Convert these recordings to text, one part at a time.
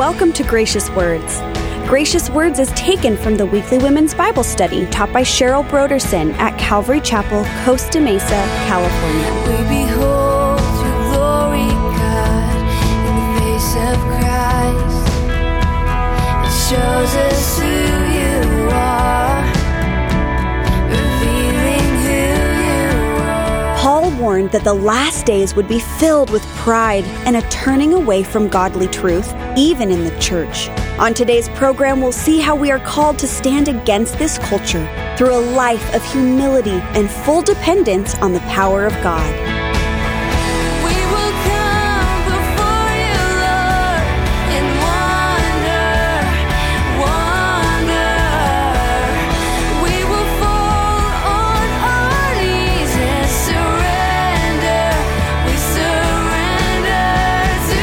welcome to Gracious Words. Gracious Words is taken from the weekly women's Bible study taught by Cheryl Broderson at Calvary Chapel, Costa Mesa, California. We behold your glory, God, in the face of Christ. It shows us who you are, revealing who you are. Paul warned that the last days would be filled with pride and a turning away from godly truth, even in the church. On today's program, we'll see how we are called to stand against this culture through a life of humility and full dependence on the power of God. We will come before you, Lord, in wonder. We will fall on our knees and surrender. We surrender to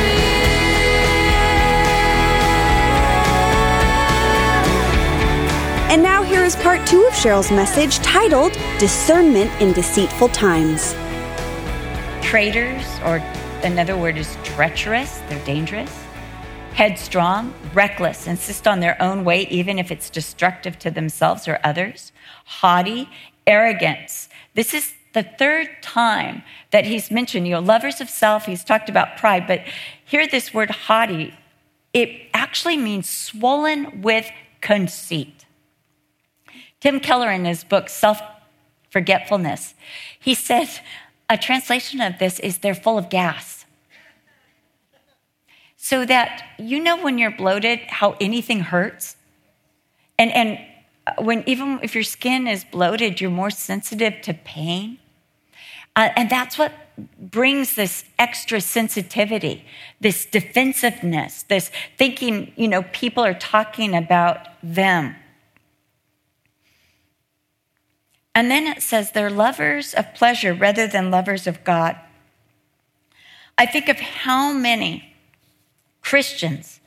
you. And now here is part 2 of Cheryl's message titled Discernment in Deceitful Times. Traitors, or another word is treacherous, they're dangerous, headstrong, reckless, insist on their own way even if it's destructive to themselves or others, haughty, arrogance. This is the third time that he's mentioned, lovers of self. He's talked about pride, but here this word haughty, it actually means swollen with conceit. Tim Keller, in his book, Self-Forgetfulness, he said a translation of this is they're full of gas. So that, when you're bloated, how anything hurts. And when even if your skin is bloated, you're more sensitive to pain. And that's what brings this extra sensitivity, this defensiveness, this thinking, people are talking about them. And then it says they're lovers of pleasure rather than lovers of God. I think of how many Christians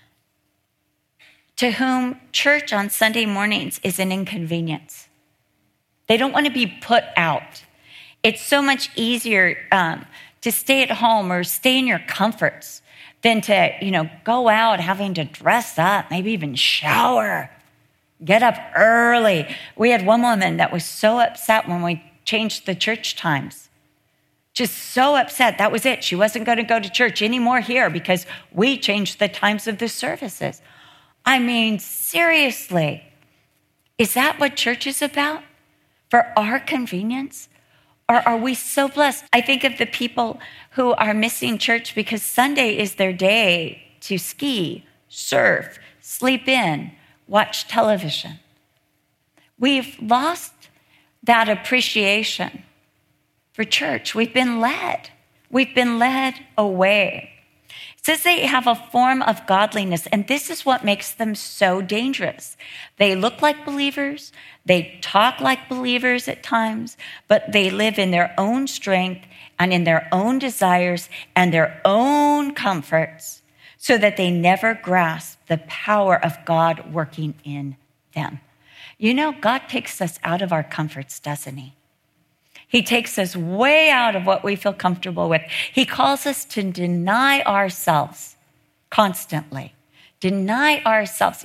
to whom church on Sunday mornings is an inconvenience. They don't want to be put out. It's so much easier to stay at home or stay in your comforts than to, go out having to dress up, maybe even shower. Get up early. We had one woman that was so upset when we changed the church times. Just so upset. That was it. She wasn't going to go to church anymore here because we changed the times of the services. I mean, seriously, is that what church is about? For our convenience? Or are we so blessed? I think of the people who are missing church because Sunday is their day to ski, surf, sleep in, watch television. We've lost that appreciation for church. We've been led away. It says they have a form of godliness, and this is what makes them so dangerous. They look like believers, they talk like believers at times, but they live in their own strength and in their own desires and their own comforts, so that they never grasp the power of God working in them. God takes us out of our comforts, doesn't he? He takes us way out of what we feel comfortable with. He calls us to deny ourselves constantly. Deny ourselves.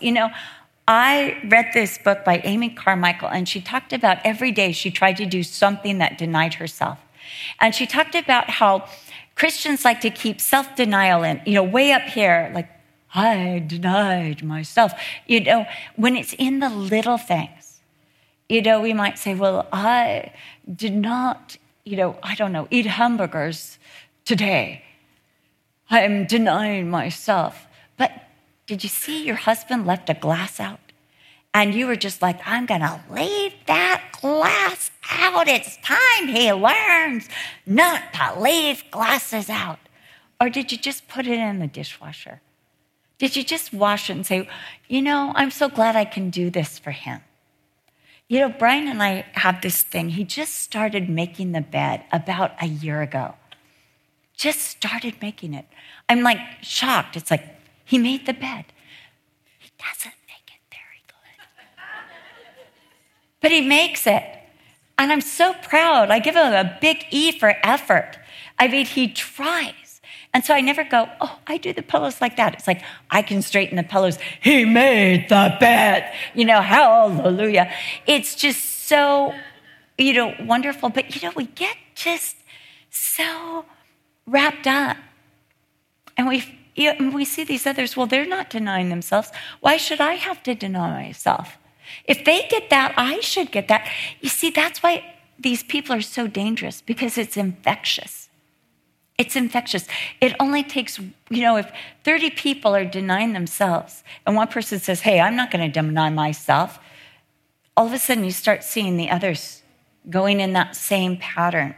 I read this book by Amy Carmichael, and she talked about every day she tried to do something that denied herself. And she talked about how Christians like to keep self-denial in, way up here, like, I denied myself. When it's in the little things, we might say, well, I did not, eat hamburgers today. I'm denying myself. But did you see your husband left a glass out? And you were just like, I'm going to leave that glass out. It's time he learns not to leave glasses out. Or did you just put it in the dishwasher? Did you just wash it and say, I'm so glad I can do this for him? Brian and I have this thing. He just started making the bed about a year ago. Just started making it. I'm like shocked. It's like, he made the bed. He doesn't make it very good. But he makes it. And I'm so proud. I give him a big E for effort. I mean, he tries. And so I never go, oh, I do the pillows like that. It's like, I can straighten the pillows. He made the bed. Hallelujah. It's just so, wonderful. But, we get just so wrapped up. And we see these others, well, they're not denying themselves. Why should I have to deny myself? If they get that, I should get that. You see, that's why these people are so dangerous, because it's infectious. It's infectious. It only takes, if 30 people are denying themselves and one person says, hey, I'm not going to deny myself, all of a sudden you start seeing the others going in that same pattern.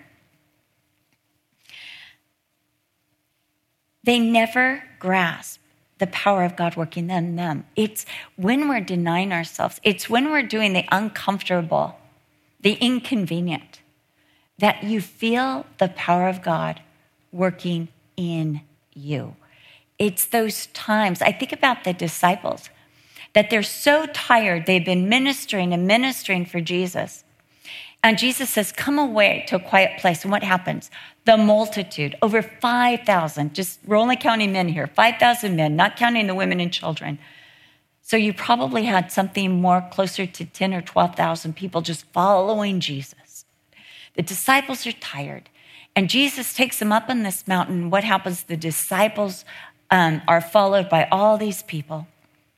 They never grasp the power of God working in them. It's when we're denying ourselves, it's when we're doing the uncomfortable, the inconvenient, that you feel the power of God working in you. It's those times, I think about the disciples, that they're so tired, they've been ministering and ministering for Jesus. And Jesus says, come away to a quiet place. And what happens? The multitude, over 5,000, we're only counting men here, 5,000 men, not counting the women and children. So you probably had something more closer to 10 or 12,000 people just following Jesus. The disciples are tired. And Jesus takes them up on this mountain. What happens? The disciples are followed by all these people.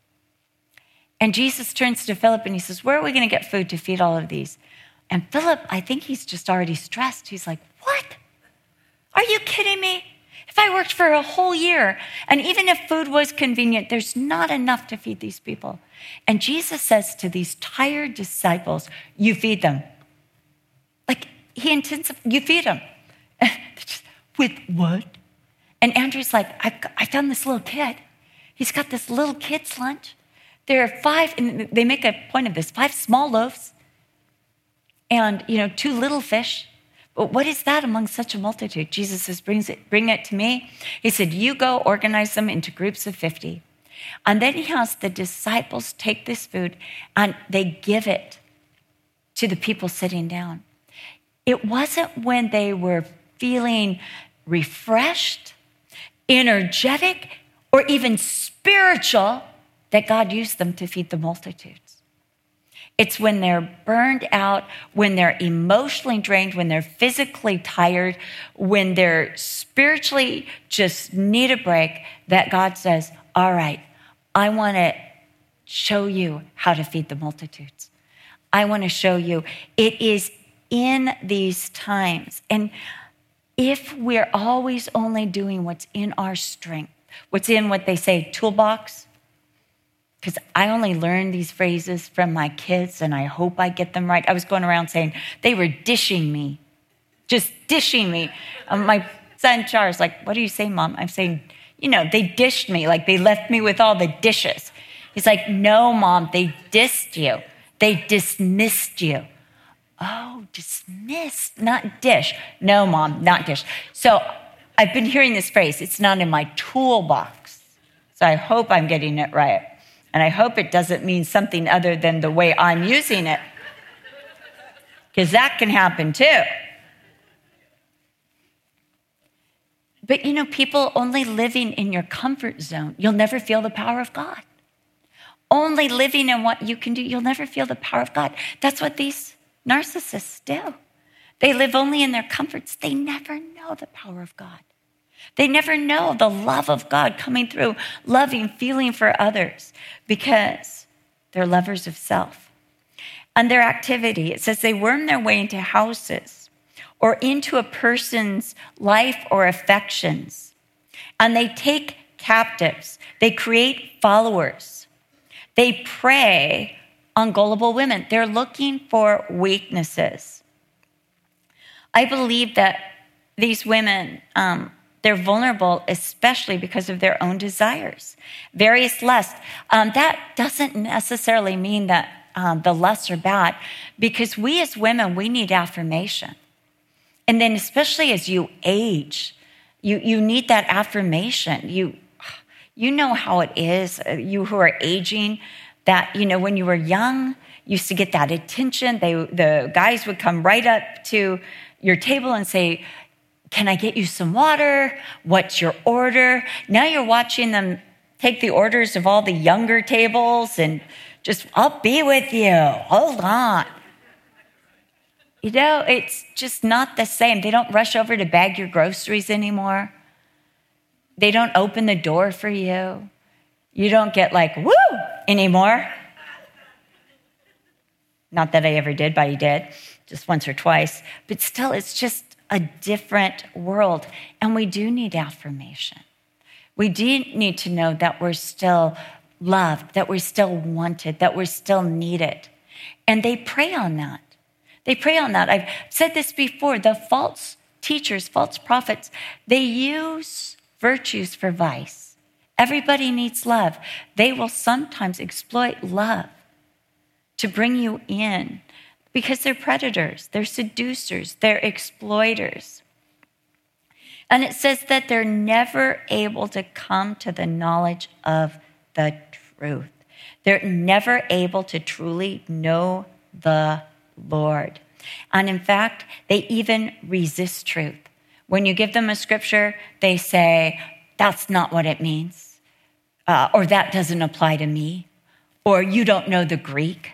And Jesus turns to Philip and he says, where are we going to get food to feed all of these? And Philip, I think he's just already stressed. He's like, what? Are you kidding me? If I worked for a whole year, and even if food was convenient, there's not enough to feed these people. And Jesus says to these tired disciples, you feed them. Like, you feed them. With what? And Andrew's like, I found this little kid. He's got this little kid's lunch. There are 5, and they make a point of this, 5 small loaves and, 2 little fish. But what is that among such a multitude? Jesus says, bring it to me. He said, you go organize them into groups of 50. And then he has the disciples take this food and they give it to the people sitting down. It wasn't when they were feeling refreshed, energetic, or even spiritual that God used them to feed the multitudes. It's when they're burned out, when they're emotionally drained, when they're physically tired, when they're spiritually just need a break, that God says, all right, I want to show you how to feed the multitudes. I want to show you. It is in these times. And if we're always only doing what's in our strength, what's in what they say, toolbox, because I only learned these phrases from my kids and I hope I get them right. I was going around saying they were dishing me, just dishing me. My son Charles, like, what do you say, Mom? I'm saying, they dished me, like they left me with all the dishes. He's like, no, Mom, they dissed you. They dismissed you. Oh, dismissed, not dish. No, Mom, not dish. So I've been hearing this phrase. It's not in my toolbox. So I hope I'm getting it right. And I hope it doesn't mean something other than the way I'm using it. Because that can happen too. But people only living in your comfort zone, you'll never feel the power of God. Only living in what you can do, you'll never feel the power of God. That's what these narcissists do. They live only in their comforts. They never know the power of God. They never know the love of God coming through, loving, feeling for others, because they're lovers of self. And their activity, it says they worm their way into houses or into a person's life or affections. And they take captives. They create followers. They prey on gullible women. They're looking for weaknesses. I believe that these women, they're vulnerable, especially because of their own desires, various lusts. That doesn't necessarily mean that the lusts are bad, because we as women, we need affirmation. And then especially as you age, you need that affirmation. You know how it is, you who are aging, that, when you were young, you used to get that attention. The guys would come right up to your table and say, Can I get you some water? What's your order? Now you're watching them take the orders of all the younger tables and just, I'll be with you. Hold on. You know, it's just not the same. They don't rush over to bag your groceries anymore. They don't open the door for you. You don't get like, woo, anymore. Not that I ever did, but I did, just once or twice. But still, it's just a different world. And we do need affirmation. We do need to know that we're still loved, that we're still wanted, that we're still needed. And they prey on that. They prey on that. I've said this before. The false teachers, false prophets, they use virtues for vice. Everybody needs love. They will sometimes exploit love to bring you in because they're predators, they're seducers, they're exploiters. And it says that they're never able to come to the knowledge of the truth. They're never able to truly know the Lord. And in fact, they even resist truth. When you give them a scripture, they say, that's not what it means, or that doesn't apply to me, or you don't know the Greek.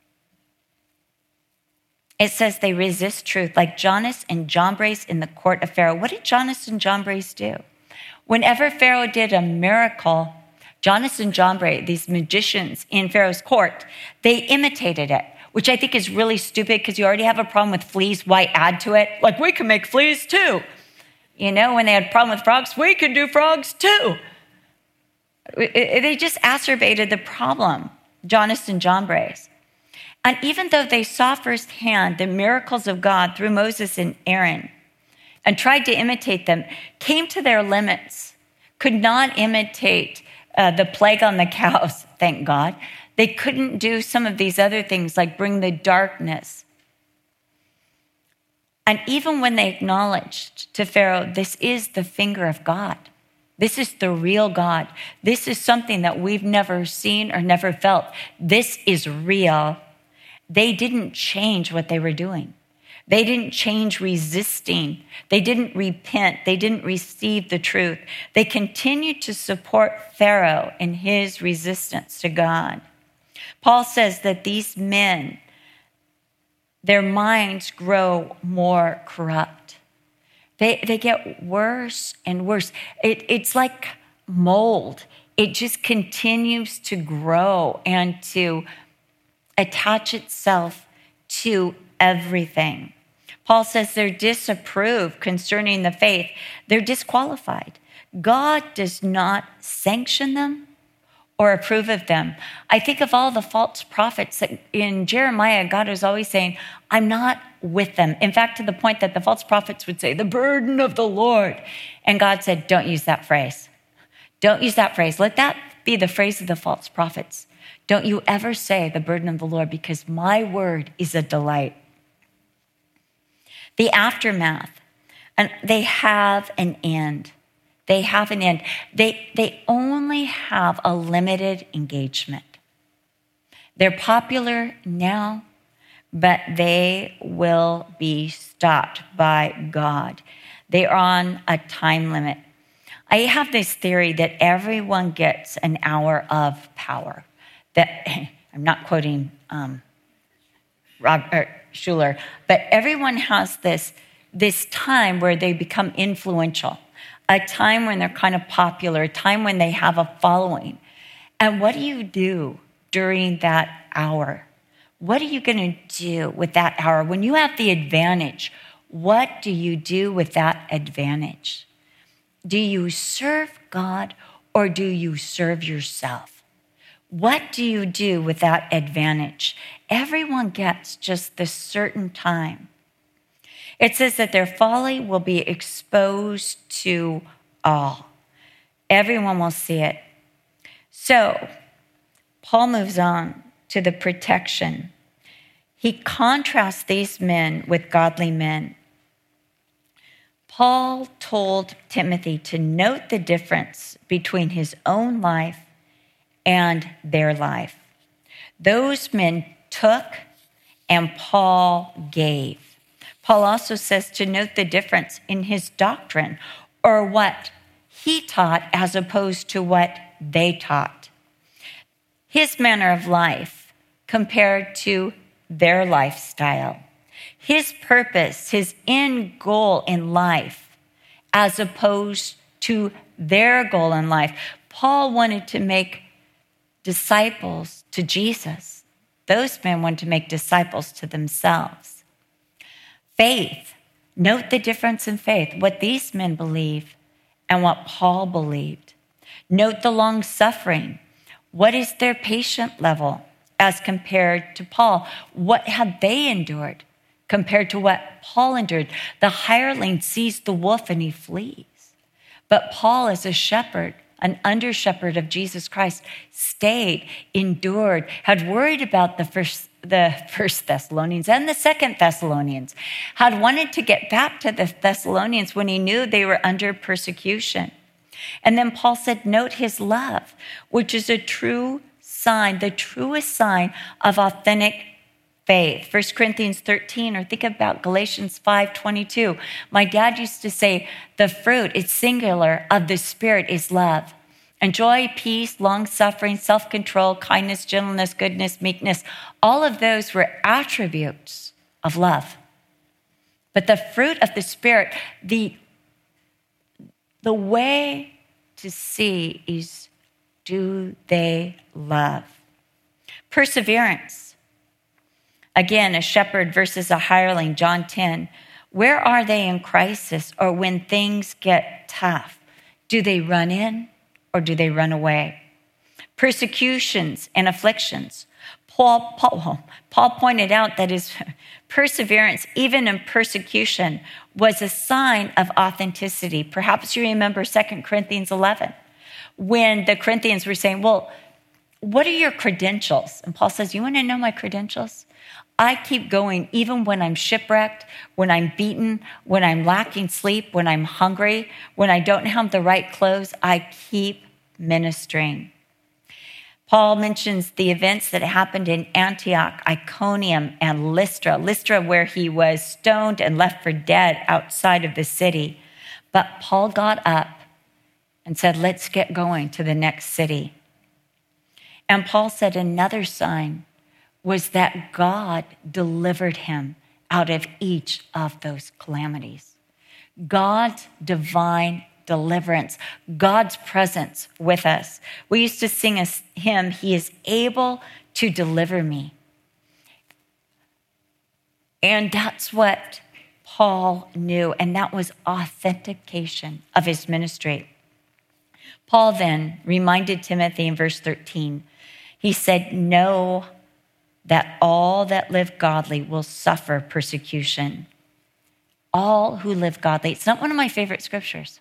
It says they resist truth, like Jannes and Jambres in the court of Pharaoh. What did Jannes and Jambres do? Whenever Pharaoh did a miracle, Jannes and Jambres, these magicians in Pharaoh's court, they imitated it, which I think is really stupid because you already have a problem with fleas. Why add to it? Like, we can make fleas too. You know, when they had a problem with frogs, we can do frogs too. They just exacerbated the problem, Jannes and Jambres. And even though they saw firsthand the miracles of God through Moses and Aaron and tried to imitate them, came to their limits, could not imitate the plague on the cows, thank God. They couldn't do some of these other things like bring the darkness. And even when they acknowledged to Pharaoh, this is the finger of God. This is the real God. This is something that we've never seen or never felt. This is real. They didn't change what they were doing. They didn't change resisting. They didn't repent. They didn't receive the truth. They continued to support Pharaoh in his resistance to God. Paul says that these men, their minds grow more corrupt. They get worse and worse. It's like mold. It just continues to grow and to attach itself to everything. Paul says they're disapproved concerning the faith. They're disqualified. God does not sanction them or approve of them. I think of all the false prophets that in Jeremiah, God was always saying, I'm not with them. In fact, to the point that the false prophets would say, the burden of the Lord. And God said, don't use that phrase. Don't use that phrase. Let that be the phrase of the false prophets. Don't you ever say the burden of the Lord, because my word is a delight. The aftermath, and they have an end. They have an end. They only have a limited engagement. They're popular now, but they will be stopped by God. They are on a time limit. I have this theory that everyone gets an hour of power. That I'm not quoting Robert Schuller, but everyone has this time where they become influential, a time when they're kind of popular, a time when they have a following. And what do you do during that hour? What are you going to do with that hour? When you have the advantage, what do you do with that advantage? Do you serve God or do you serve yourself? What do you do with that advantage? Everyone gets just this certain time. It says that their folly will be exposed to all. Everyone will see it. So, Paul moves on to the protection. He contrasts these men with godly men. Paul told Timothy to note the difference between his own life and their life. Those men took and Paul gave. Paul also says to note the difference in his doctrine, or what he taught as opposed to what they taught. His manner of life compared to their lifestyle. His purpose, his end goal in life, as opposed to their goal in life. Paul wanted to make disciples to Jesus. Those men wanted to make disciples to themselves. Faith. Note the difference in faith, what these men believe and what Paul believed. Note the long suffering. What is their patient level as compared to Paul? What have they endured compared to what Paul endured? The hireling sees the wolf and he flees. But Paul, as a shepherd, an under-shepherd of Jesus Christ, stayed, endured, had worried about the first Thessalonians and the second Thessalonians, had wanted to get back to the Thessalonians when he knew they were under persecution. And then Paul said, note his love, which is a true sign, the truest sign of authentic faith. 1 Corinthians 13, or think about Galatians 5:22. My dad used to say, the fruit, it's singular, of the Spirit is love. And joy, peace, long-suffering, self-control, kindness, gentleness, goodness, meekness, all of those were attributes of love. But the fruit of the Spirit, the way to see is, do they love? Perseverance. Again, a shepherd versus a hireling, John 10. Where are they in crisis or when things get tough? Do they run in or do they run away? Persecutions and afflictions. Paul pointed out that his perseverance, even in persecution, was a sign of authenticity. Perhaps you remember 2 Corinthians 11, when the Corinthians were saying, well, what are your credentials? And Paul says, you want to know my credentials? I keep going even when I'm shipwrecked, when I'm beaten, when I'm lacking sleep, when I'm hungry, when I don't have the right clothes, I keep ministering. Paul mentions the events that happened in Antioch, Iconium, and Lystra. Lystra, where he was stoned and left for dead outside of the city. But Paul got up and said, let's get going to the next city. And Paul said another sign was that God delivered him out of each of those calamities. God's divine deliverance, God's presence with us. We used to sing a hymn, He is able to deliver me. And that's what Paul knew, and that was authentication of his ministry. Paul then reminded Timothy in verse 13, he said, know that all that live godly will suffer persecution. All who live godly. It's not one of my favorite scriptures,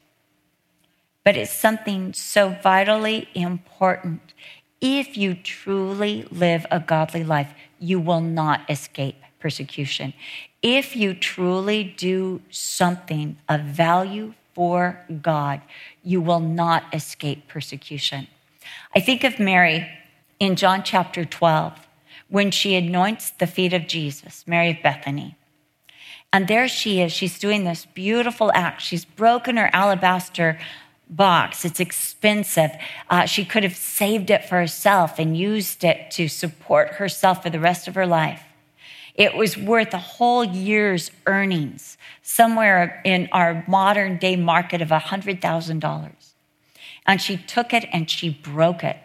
but it's something so vitally important. If you truly live a godly life, you will not escape persecution. If you truly do something of value for God, you will not escape persecution. I think of Mary in John chapter 12, when she anoints the feet of Jesus, Mary of Bethany. And there she is. She's doing this beautiful act. She's broken her alabaster box. It's expensive. She could have saved it for herself and used it to support herself for the rest of her life. It was worth a whole year's earnings, somewhere in our modern day market of $100,000. And she took it and she broke it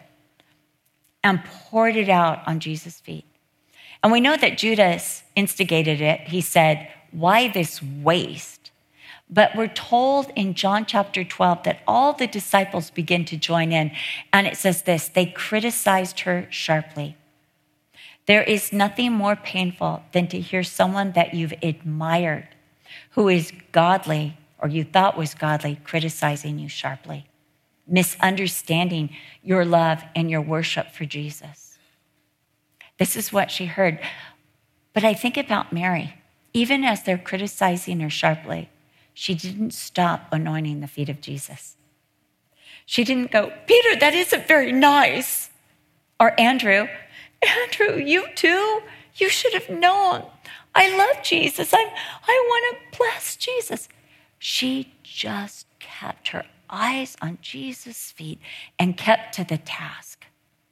and poured it out on Jesus' feet. And we know that Judas instigated it. He said, why this waste? But we're told in John chapter 12 that all the disciples begin to join in. And it says this, they criticized her sharply. There is nothing more painful than to hear someone that you've admired, who is godly, or you thought was godly, criticizing you sharply, misunderstanding your love and your worship for Jesus. This is what she heard. But I think about Mary. Even as they're criticizing her sharply, she didn't stop anointing the feet of Jesus. She didn't go, Peter, that isn't very nice. Or Andrew, you too? You should have known. I love Jesus. I want to bless Jesus. She just kept her eyes on Jesus' feet and kept to the task.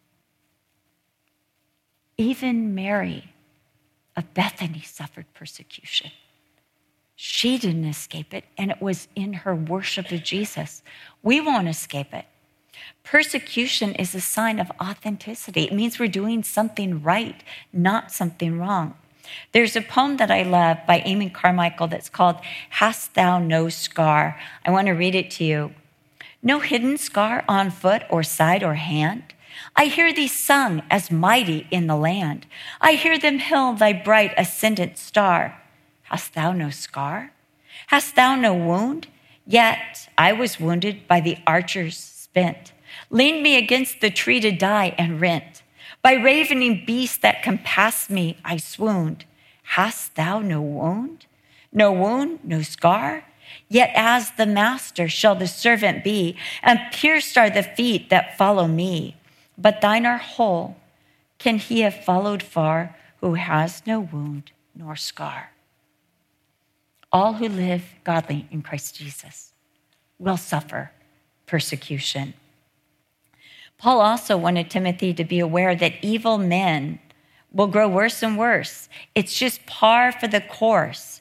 Even Mary of Bethany suffered persecution. She didn't escape it, and it was in her worship of Jesus. We won't escape it. Persecution is a sign of authenticity. It means we're doing something right, not something wrong. There's a poem that I love by Amy Carmichael that's called Hast Thou No Scar? I want to read it to you. No hidden scar on foot or side or hand. I hear thee sung as mighty in the land. I hear them hail thy bright ascendant star. Hast thou no scar? Hast thou no wound? Yet I was wounded by the archers spent. Leaned me against the tree to die and rent. By ravening beasts that compassed me, I swooned. Hast thou no wound? No wound, no scar? Yet as the master shall the servant be, and pierced are the feet that follow me. But thine are whole. Can he have followed far who has no wound nor scar? All who live godly in Christ Jesus will suffer persecution. Paul also wanted Timothy to be aware that evil men will grow worse and worse. It's just par for the course.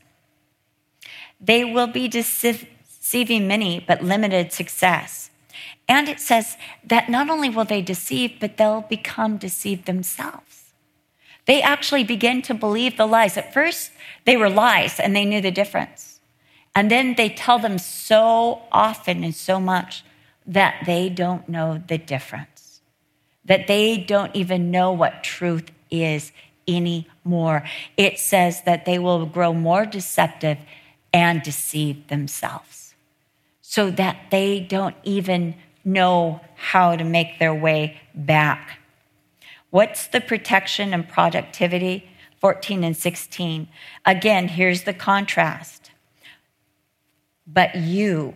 They will be deceiving many, but limited success. And it says that not only will they deceive, but they'll become deceived themselves. They actually begin to believe the lies. At first, they were lies and they knew the difference. And then they tell them so often and so much that they don't know the difference, that they don't even know what truth is anymore. It says that they will grow more deceptive and deceive themselves so that they don't even know how to make their way back. What's the protection and productivity? 14 and 16. Again, here's the contrast. But you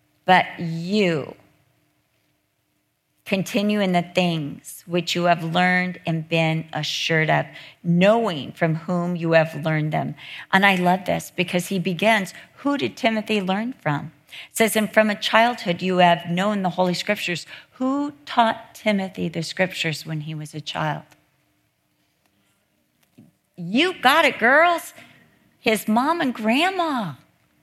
continue in the things which you have learned and been assured of, knowing from whom you have learned them. And I love this because he begins, who did Timothy learn from? It says, and from a childhood you have known the Holy Scriptures. Who taught Timothy the Scriptures when he was a child? You got it, girls. His mom and grandma.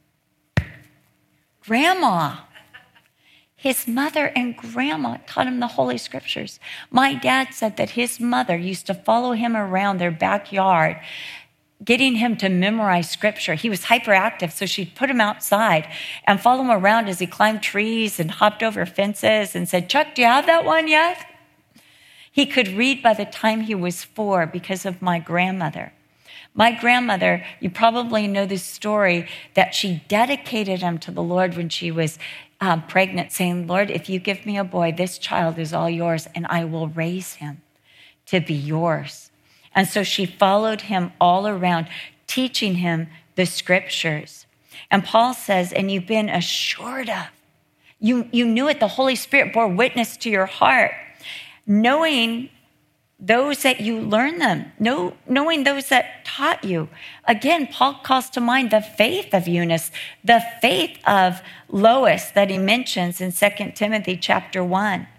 His mother and grandma taught him the Holy Scriptures. My dad said that his mother used to follow him around their backyard, getting him to memorize Scripture. He was hyperactive, so she'd put him outside and follow him around as he climbed trees and hopped over fences and said, Chuck, do you have that one yet? He could read by the time he was 4 because of my grandmother. My grandmother, you probably know this story, that she dedicated him to the Lord when she was pregnant, saying, Lord, if you give me a boy, this child is all yours, and I will raise him to be yours. And so she followed him all around, teaching him the Scriptures. And Paul says, and you've been assured of. You knew it. The Holy Spirit bore witness to your heart, knowing those that you learn them, knowing those that taught you. Again, Paul calls to mind the faith of Eunice, the faith of Lois that he mentions in 2 Timothy chapter 1.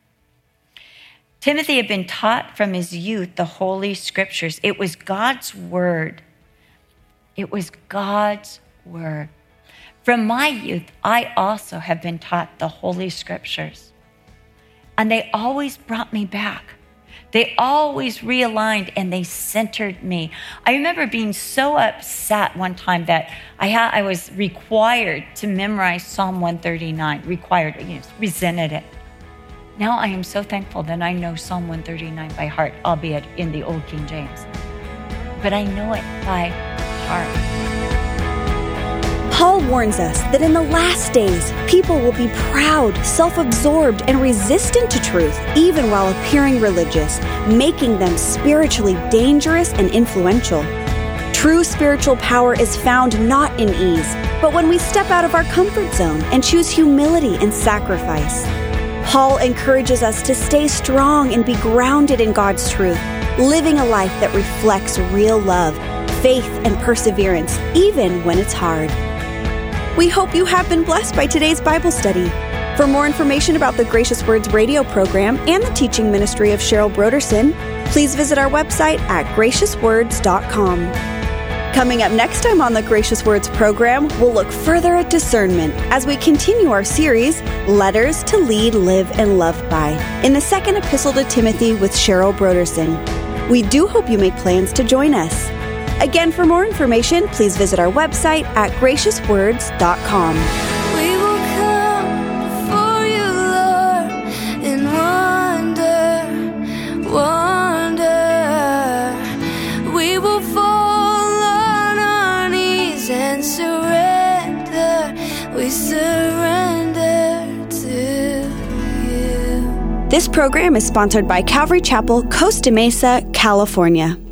Timothy had been taught from his youth the Holy Scriptures. It was God's word. It was God's word. From my youth, I also have been taught the Holy Scriptures. And they always brought me back. They always realigned and they centered me. I remember being so upset one time that I was required to memorize Psalm 139. Resented it. Now I am so thankful that I know Psalm 139 by heart, albeit in the Old King James. But I know it by heart. Paul warns us that in the last days, people will be proud, self-absorbed, and resistant to truth, even while appearing religious, making them spiritually dangerous and influential. True spiritual power is found not in ease, but when we step out of our comfort zone and choose humility and sacrifice. Paul encourages us to stay strong and be grounded in God's truth, living a life that reflects real love, faith and perseverance, even when it's hard. We hope you have been blessed by today's Bible study. For more information about the Gracious Words radio program and the teaching ministry of Cheryl Broderson, please visit our website at graciouswords.com. Coming up next time on the Gracious Words program, we'll look further at discernment as we continue our series, Letters to Lead, Live, and Love By, in the second epistle to Timothy with Cheryl Broderson. We do hope you make plans to join us. Again, for more information, please visit our website at graciouswords.com. We will come before you, Lord, and wonder. We will fall on our knees and surrender. We surrender to you. This program is sponsored by Calvary Chapel, Costa Mesa, California.